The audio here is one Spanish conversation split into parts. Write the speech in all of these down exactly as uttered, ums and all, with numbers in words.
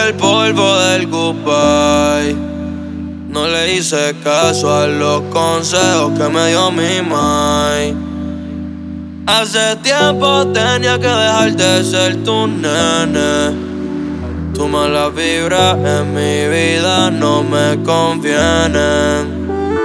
el polvo del goodbye. No le hice caso a los consejos que me dio mi mai. Hace tiempo tenía que dejar de ser tu nene. Tu mala vibra en mi vida no me convienen.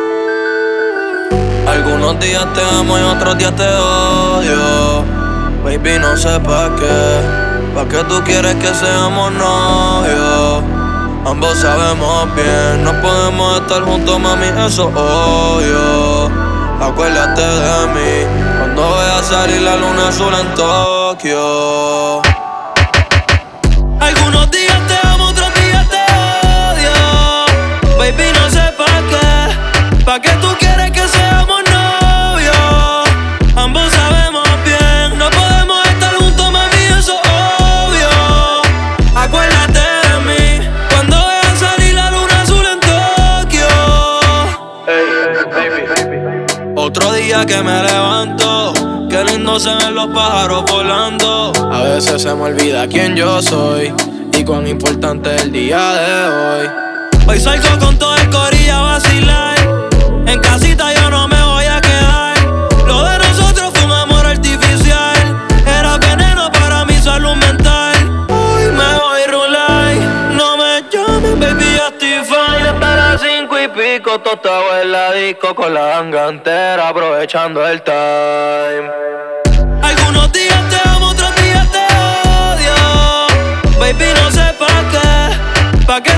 Algunos días te amo y otros días te odio. Baby, no sé pa' qué. Pa' qué tú quieres que seamos novios. Ambos sabemos bien, no podemos estar juntos, mami, eso es obvio. Acuérdate de mí cuando veas salir la luna azul en Tokio. Algunos días te amo, otros días te odio. Baby, no sé pa' qué. Pa' qué tú quieres que seamos novios. Ambos sabemos bien, no podemos estar juntos, mami, eso es obvio. Acuérdate de mí cuando veas salir la luna azul en Tokio. Hey, baby, baby. Otro día que me levanto, qué lindo se ven los pájaros volando. A veces se me olvida quién yo soy y cuán importante es el día de hoy. Hoy salgo con todo el corillo a vacilar. En casita yo no me voy a quedar. Lo de nosotros fue un amor artificial. Era veneno para mi salud mental. Hoy me voy a rular. No me llames, baby, ya estoy fine. Hasta las cinco y pico, tostado en la disco con la ganga entera, aprovechando el time. Algunos días te amo, otros días te odio. Baby, no sé pa' qué. Pa' qué